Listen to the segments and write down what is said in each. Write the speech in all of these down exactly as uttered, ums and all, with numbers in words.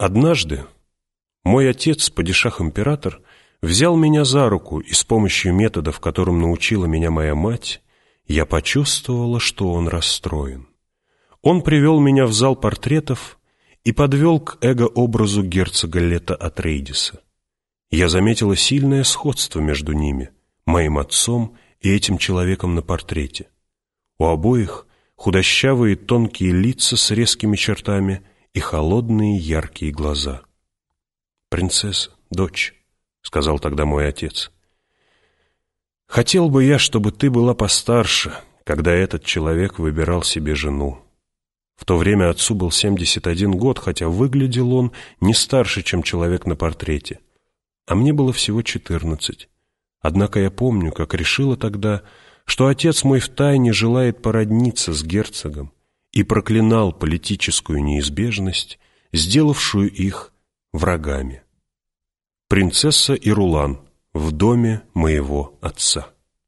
Однажды мой отец, падишах-император, взял меня за руку, и с помощью методов, которым научила меня моя мать, я почувствовала, что он расстроен. Он привел меня в зал портретов и подвел к эго-образу герцога Лето Атрейдиса. Я заметила сильное сходство между ними, моим отцом и этим человеком на портрете. У обоих худощавые тонкие лица с резкими чертами и холодные яркие глаза. «Принцесса, дочь», — сказал тогда мой отец, — «хотел бы я, чтобы ты была постарше, когда этот человек выбирал себе жену». В то время отцу был семьдесят один год, хотя выглядел он не старше, чем человек на портрете, а мне было всего четырнадцать. Однако я помню, как решила тогда, что отец мой втайне желает породниться с герцогом, и проклинал политическую неизбежность, сделавшую их врагами. Принцесса и Рулан в доме моего отца.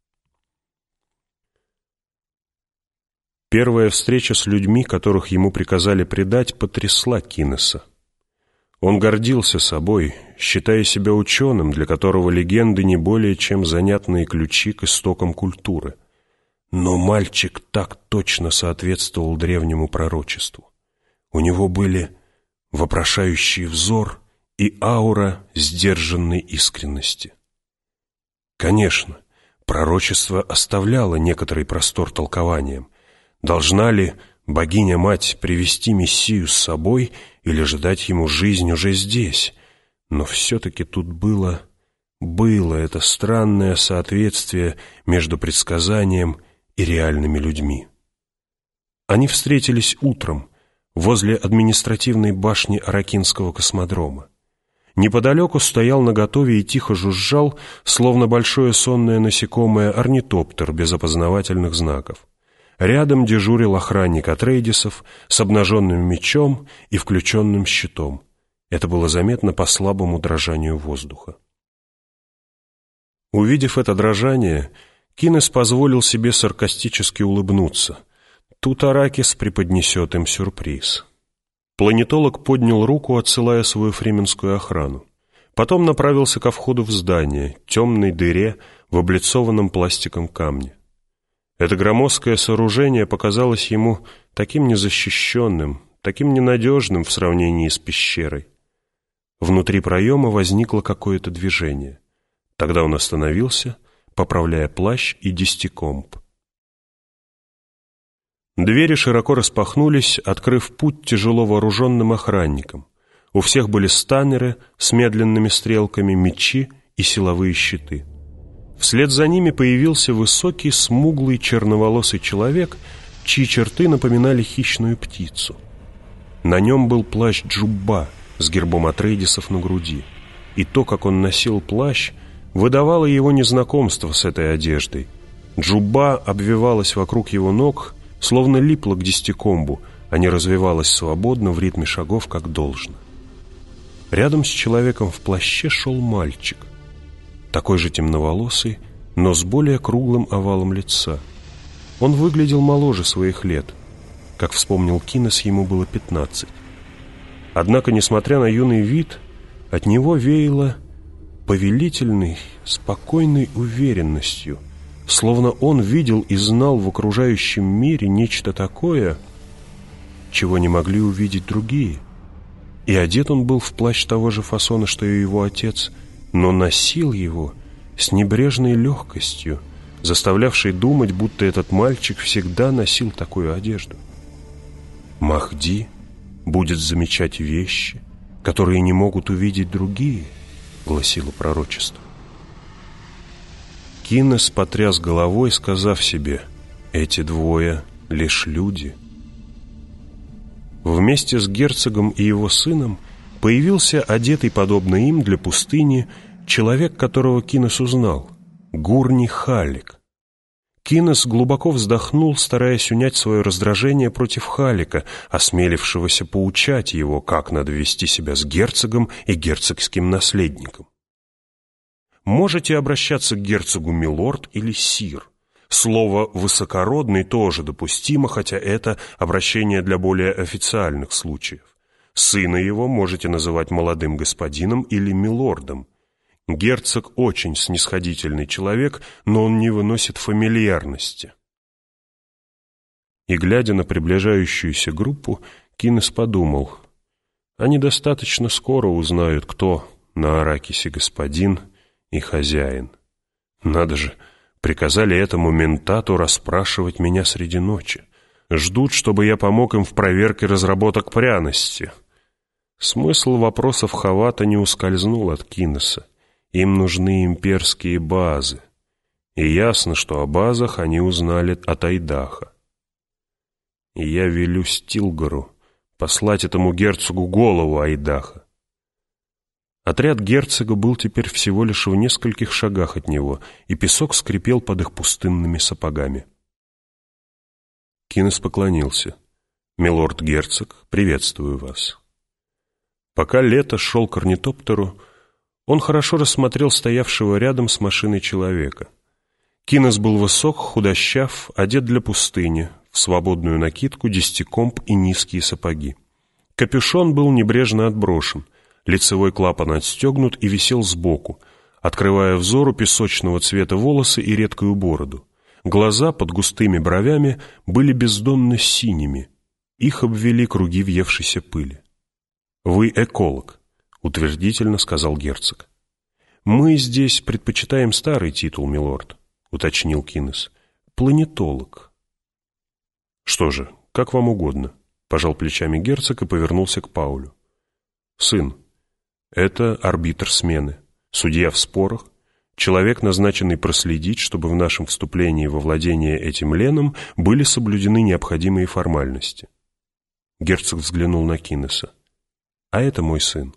Первая встреча с людьми, которых ему приказали предать, потрясла Кинеса. Он гордился собой, считая себя ученым, для которого легенды не более чем занятные ключи к истокам культуры. Но мальчик так точно соответствовал древнему пророчеству. У него были вопрошающий взор и аура сдержанной искренности. Конечно, пророчество оставляло некоторый простор толкованиям. Должна ли богиня-мать привести Мессию с собой или же дать ему жизнь уже здесь? Но все-таки тут было, было это странное соответствие между предсказанием и реальными людьми. Они встретились утром возле административной башни Аракинского космодрома. Неподалеку стоял наготове и тихо жужжал, словно большое сонное насекомое, орнитоптер без опознавательных знаков. Рядом дежурил охранник Атрейдисов с обнаженным мечом и включенным щитом. Это было заметно по слабому дрожанию воздуха. Увидев это дрожание, Кинес позволил себе саркастически улыбнуться. Тут Аракис преподнесет им сюрприз. Планетолог поднял руку, отсылая свою фрименскую охрану. Потом направился ко входу в здание, темной дыре в облицованном пластиком камне. Это громоздкое сооружение показалось ему таким незащищенным, таким ненадежным в сравнении с пещерой. Внутри проема возникло какое-то движение. Тогда он остановился, поправляя плащ и десятикомб. Двери широко распахнулись, открыв путь тяжело вооруженным охранникам. У всех были станнеры с медленными стрелками, мечи и силовые щиты. Вслед за ними появился высокий, смуглый, черноволосый человек, чьи черты напоминали хищную птицу. На нем был плащ Джубба с гербом Атрейдисов на груди, и то, как он носил плащ, выдавало его незнакомство с этой одеждой. Джубба обвивалась вокруг его ног, словно липла к десятикомбу, а не развивалась свободно в ритме шагов, как должно. Рядом с человеком в плаще шел мальчик, такой же темноволосый, но с более круглым овалом лица. Он выглядел моложе своих лет. Как вспомнил Кинес, ему было пятнадцать. Однако, несмотря на юный вид, от него веяло повелительной, спокойной уверенностью, словно он видел и знал в окружающем мире нечто такое, чего не могли увидеть другие. И одет он был в плащ того же фасона, что и его отец, но носил его с небрежной легкостью, заставлявшей думать, будто этот мальчик всегда носил такую одежду. «Махди будет замечать вещи, которые не могут увидеть другие», — гласило пророчество. Кинес потряс головой, сказав себе: «Эти двое лишь люди». Вместе с герцогом и его сыном появился одетый, подобно им, для пустыни, человек, которого Кинес узнал — Гурни Халик. Кинес глубоко вздохнул, стараясь унять свое раздражение против Халика, осмелившегося поучать его, как надо вести себя с герцогом и герцогским наследником. Можете обращаться к герцогу милорд или сир. Слово «высокородный» тоже допустимо, хотя это обращение для более официальных случаев. Сына его можете называть молодым господином или милордом. Герцог очень снисходительный человек, но он не выносит фамильярности». И, глядя на приближающуюся группу, Кинес подумал: они достаточно скоро узнают, кто на Аракисе господин и хозяин. Надо же, приказали этому ментату расспрашивать меня среди ночи. Ждут, чтобы я помог им в проверке разработок пряности. Смысл вопросов Хавата не ускользнул от Кинеса. Им нужны имперские базы. И ясно, что о базах они узнали от Айдаха. И я велю Стилгару послать этому герцогу голову Айдаха. Отряд герцога был теперь всего лишь в нескольких шагах от него, и песок скрипел под их пустынными сапогами. Кинес поклонился. «Милорд-герцог, приветствую вас». Пока Лето шел к орнитоптеру, он хорошо рассмотрел стоявшего рядом с машиной человека. Кинес был высок, худощав, одет для пустыни, в свободную накидку, десятикомб и низкие сапоги. Капюшон был небрежно отброшен, лицевой клапан отстегнут и висел сбоку, открывая взору песочного цвета волосы и редкую бороду. Глаза под густыми бровями были бездонно синими, их обвели круги въевшейся пыли. «Вы эколог», — утвердительно сказал герцог. «Мы здесь предпочитаем старый титул, милорд», — уточнил Кинес. «Планетолог». «Что же, как вам угодно», — пожал плечами герцог и повернулся к Паулю. «Сын, это арбитр смены, судья в спорах, человек, назначенный проследить, чтобы в нашем вступлении во владение этим леном были соблюдены необходимые формальности». Герцог взглянул на Кинеса. «А это мой сын».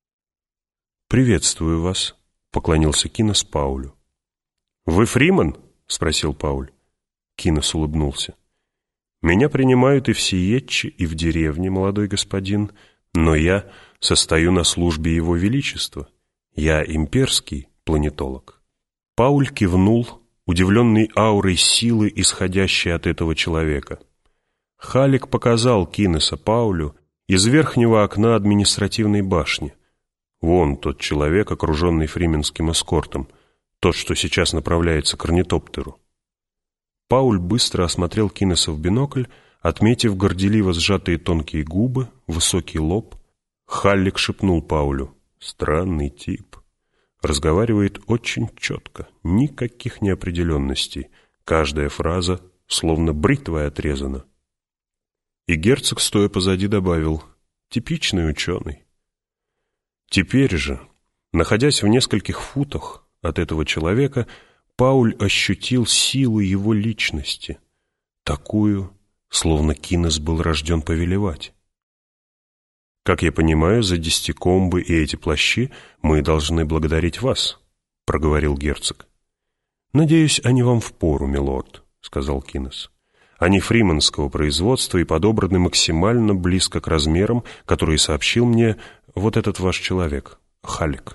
«Приветствую вас», — поклонился Кинес Паулю. «Вы Фриман?» — спросил Пауль. Кинес улыбнулся. «Меня принимают и в Сиетче, и в деревне, молодой господин, но я состою на службе Его Величества. Я имперский планетолог». Пауль кивнул, удивленный аурой силы, исходящей от этого человека. Халик показал Кинеса Паулю из верхнего окна административной башни. Вон тот человек, окруженный фрименским эскортом, тот, что сейчас направляется к орнитоптеру. Пауль быстро осмотрел Кинеса в бинокль, отметив горделиво сжатые тонкие губы, высокий лоб. Халлик шепнул Паулю: «Странный тип. Разговаривает очень четко, никаких неопределенностей. Каждая фраза словно бритвой отрезана». И герцог, стоя позади, добавил: «Типичный ученый». Теперь же, находясь в нескольких футах от этого человека, Пауль ощутил силу его личности, такую, словно Кинес был рожден повелевать. «Как я понимаю, за десятикомбы и эти плащи мы должны благодарить вас», — проговорил герцог. «Надеюсь, они вам впору, милорд», — сказал Кинес. «Они фриманского производства и подобраны максимально близко к размерам, которые сообщил мне вот этот ваш человек, Халик».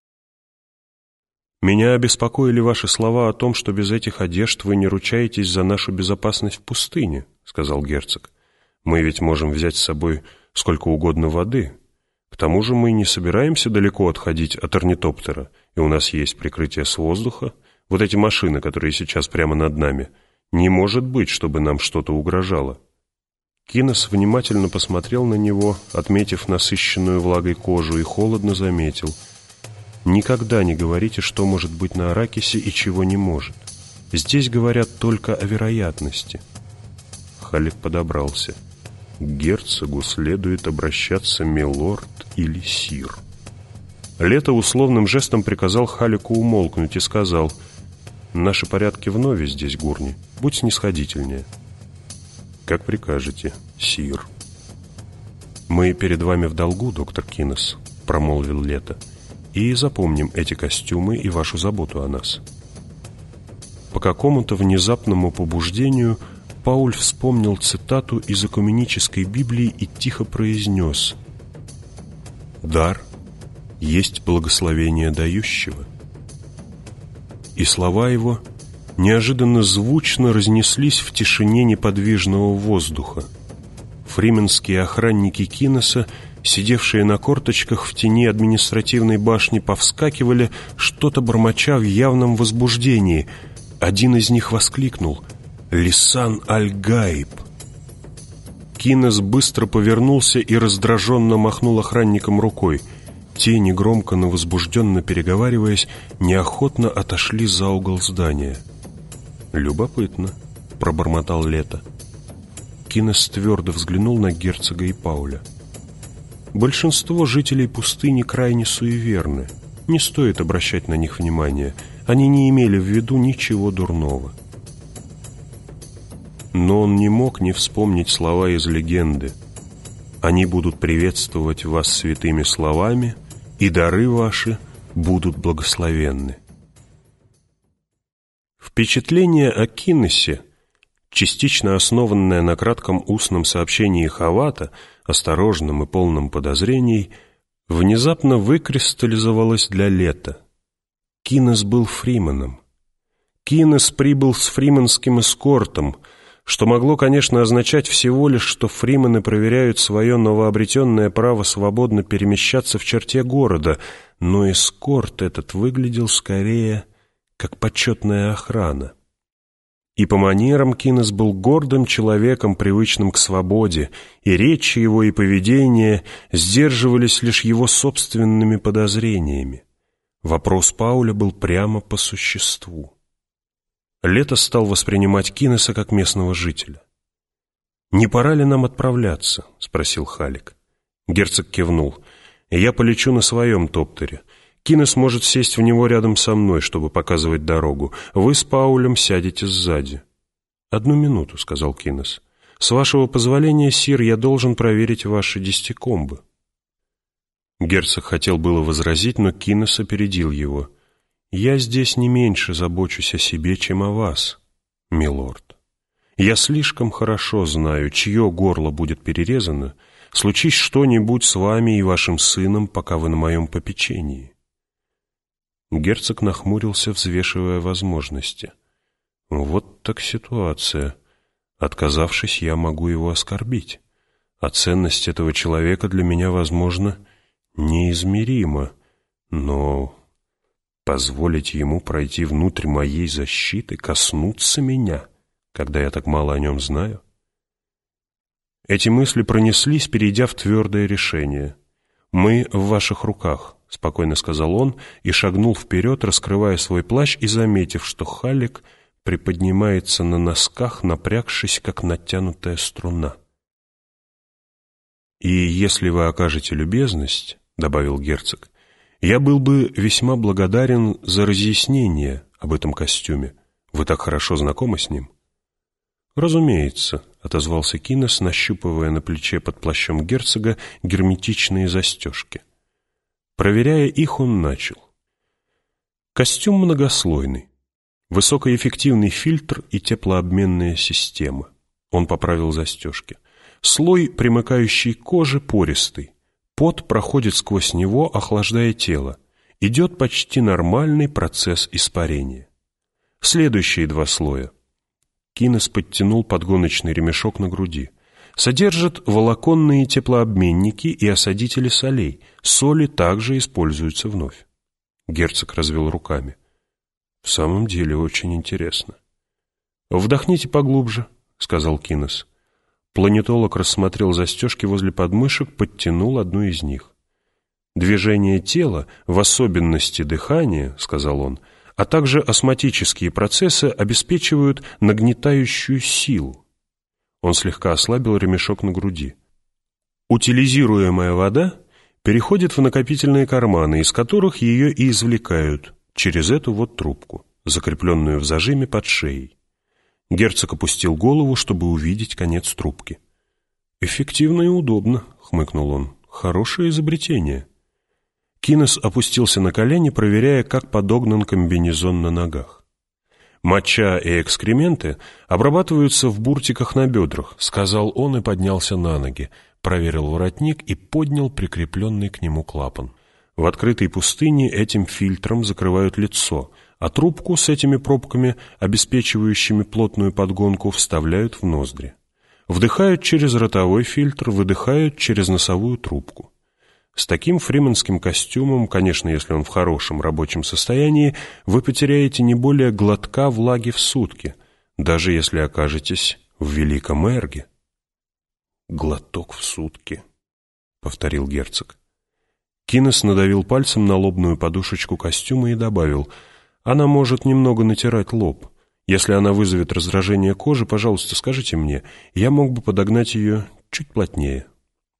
«Меня обеспокоили ваши слова о том, что без этих одежд вы не ручаетесь за нашу безопасность в пустыне», — сказал герцог. «Мы ведь можем взять с собой сколько угодно воды. К тому же мы не собираемся далеко отходить от орнитоптера, и у нас есть прикрытие с воздуха. Вот эти машины, которые сейчас прямо над нами. Не может быть, чтобы нам что-то угрожало». Кинес внимательно посмотрел на него, отметив насыщенную влагой кожу, и холодно заметил: «Никогда не говорите, что может быть на Аракисе и чего не может. Здесь говорят только о вероятности». Халик подобрался. «К герцогу следует обращаться милорд или сир». Лето условным жестом приказал Халику умолкнуть и сказал: «Наши порядки вновь здесь, Гурни. Будь снисходительнее». «Как прикажете, сир». «Мы перед вами в долгу, доктор Кинес», — промолвил Лето. «И запомним эти костюмы и вашу заботу о нас». По какому-то внезапному побуждению Пауль вспомнил цитату из Экуменической Библии и тихо произнес: «Дар есть благословение дающего». И слова его неожиданно звучно разнеслись в тишине неподвижного воздуха. Фрименские охранники Кинеса сидевшие на корточках в тени административной башни, повскакивали, что-то бормоча в явном возбуждении. Один из них воскликнул: «Лисан аль-Гаиб!» Кинес быстро повернулся и раздраженно махнул охранникам рукой. Те, негромко, но возбужденно переговариваясь, неохотно отошли за угол здания. «Любопытно», — пробормотал Лето. Кинес твердо взглянул на герцога и Пауля. «Большинство жителей пустыни крайне суеверны. Не стоит обращать на них внимания. Они не имели в виду ничего дурного». Но он не мог не вспомнить слова из легенды: «Они будут приветствовать вас святыми словами, и дары ваши будут благословенны». Впечатление о Кинесе, частично основанное на кратком устном сообщении Хавата, осторожном и полном подозрений, внезапно выкристаллизовалось для Лета. Кинес был фриманом. Кинес прибыл с фриманским эскортом, что могло, конечно, означать всего лишь, что фримены проверяют свое новообретенное право свободно перемещаться в черте города, но эскорт этот выглядел скорее как почетная охрана. И по манерам Кинес был гордым человеком, привычным к свободе, и речь его и поведение сдерживались лишь его собственными подозрениями. Вопрос Пауля был прямо по существу. Лето стал воспринимать Кинеса как местного жителя. «Не пора ли нам отправляться?» — спросил Халик. Герцог кивнул. «Я полечу на своем топтере. Кинес может сесть в него рядом со мной, чтобы показывать дорогу. Вы с Паулем сядете сзади». «Одну минуту», — сказал Кинес. «С вашего позволения, сир, я должен проверить ваши десятикомбы». Герцог хотел было возразить, но Кинес опередил его. «Я здесь не меньше забочусь о себе, чем о вас, милорд. Я слишком хорошо знаю, чье горло будет перерезано, случись что-нибудь с вами и вашим сыном, пока вы на моем попечении». Герцог нахмурился, взвешивая возможности. «Вот так ситуация. Отказавшись, я могу его оскорбить. А ценность этого человека для меня, возможно, неизмерима. Но позволить ему пройти внутрь моей защиты, коснуться меня, когда я так мало о нем знаю?» Эти мысли пронеслись, перейдя в твердое решение. «Мы в ваших руках», — спокойно сказал он и шагнул вперед, раскрывая свой плащ и заметив, что Халик приподнимается на носках, напрягшись, как натянутая струна. «И если вы окажете любезность, — добавил герцог, — я был бы весьма благодарен за разъяснение об этом костюме. Вы так хорошо знакомы с ним». «Разумеется», — отозвался Кинес, нащупывая на плече под плащом герцога герметичные застежки. Проверяя их, он начал. Костюм многослойный, высокоэффективный фильтр и теплообменная система. Он поправил застежки. Слой, примыкающий к коже, пористый. Пот проходит сквозь него, охлаждая тело. Идет почти нормальный процесс испарения. Следующие два слоя. Кинес подтянул подгоночный ремешок на груди. Содержат волоконные теплообменники и осадители солей. Соли также используются вновь. Герцог развел руками. «В самом деле очень интересно». «Вдохните поглубже», — сказал Кинес. Планетолог рассмотрел застежки возле подмышек, подтянул одну из них. «Движение тела, в особенности дыхание, — сказал он, — а также осмотические процессы обеспечивают нагнетающую силу». Он слегка ослабил ремешок на груди. «Утилизируемая вода переходит в накопительные карманы, из которых ее и извлекают через эту вот трубку, закрепленную в зажиме под шеей». Герцог опустил голову, чтобы увидеть конец трубки. «Эффективно и удобно», — хмыкнул он. «Хорошее изобретение». Кинес опустился на колени, проверяя, как подогнан комбинезон на ногах. «Моча и экскременты обрабатываются в буртиках на бедрах», — сказал он и поднялся на ноги, проверил воротник и поднял прикрепленный к нему клапан. В открытой пустыне этим фильтром закрывают лицо, а трубку с этими пробками, обеспечивающими плотную подгонку, вставляют в ноздри. Вдыхают через ротовой фильтр, выдыхают через носовую трубку. С таким фрименским костюмом, конечно, если он в хорошем рабочем состоянии, вы потеряете не более глотка влаги в сутки, даже если окажетесь в Великом Эрге. «Глоток в сутки», — повторил герцог. Кинес надавил пальцем на лобную подушечку костюма и добавил: «Она может немного натирать лоб. Если она вызовет раздражение кожи, пожалуйста, скажите мне, я мог бы подогнать ее чуть плотнее».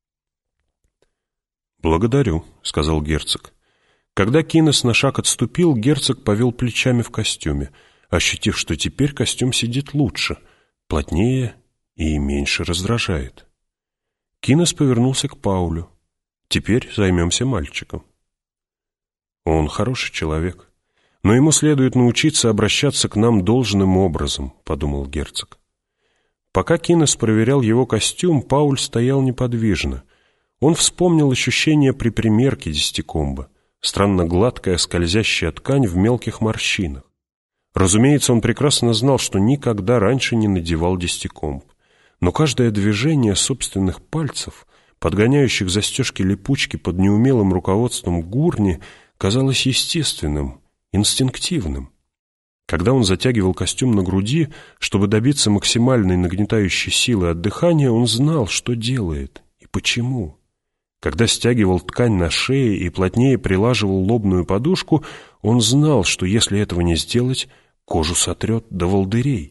«Благодарю», — сказал герцог. Когда Кинес на шаг отступил, герцог повел плечами в костюме, ощутив, что теперь костюм сидит лучше, плотнее и меньше раздражает. Кинес повернулся к Паулю. «Теперь займемся мальчиком». «Он хороший человек, но ему следует научиться обращаться к нам должным образом», — подумал герцог. Пока Кинес проверял его костюм, Пауль стоял неподвижно. Он вспомнил ощущение при примерке десятикомба, странно гладкая скользящая ткань в мелких морщинах. Разумеется, он прекрасно знал, что никогда раньше не надевал десятикомб, но каждое движение собственных пальцев, подгоняющих застежки липучки под неумелым руководством Гурни, казалось естественным, инстинктивным. Когда он затягивал костюм на груди, чтобы добиться максимальной нагнетающей силы от дыхания, он знал, что делает и почему. Когда стягивал ткань на шее и плотнее прилаживал лобную подушку, он знал, что если этого не сделать, кожу сотрет до волдырей.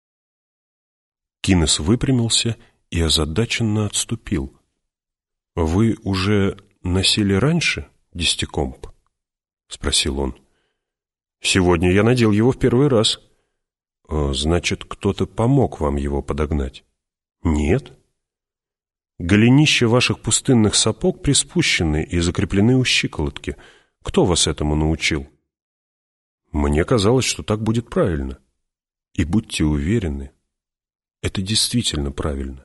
Кинес выпрямился и озадаченно отступил. «Вы уже носили раньше десятикомб?» — спросил он. «Сегодня я надел его в первый раз». «Значит, кто-то помог вам его подогнать?» «Нет». «Голенища ваших пустынных сапог приспущены и закреплены у щиколотки. Кто вас этому научил?» «Мне казалось, что так будет правильно. И будьте уверены, это действительно правильно».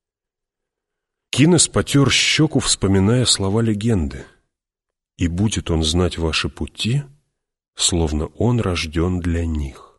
Кинес потер щеку, вспоминая слова легенды. «И будет он знать ваши пути, словно он рожден для них».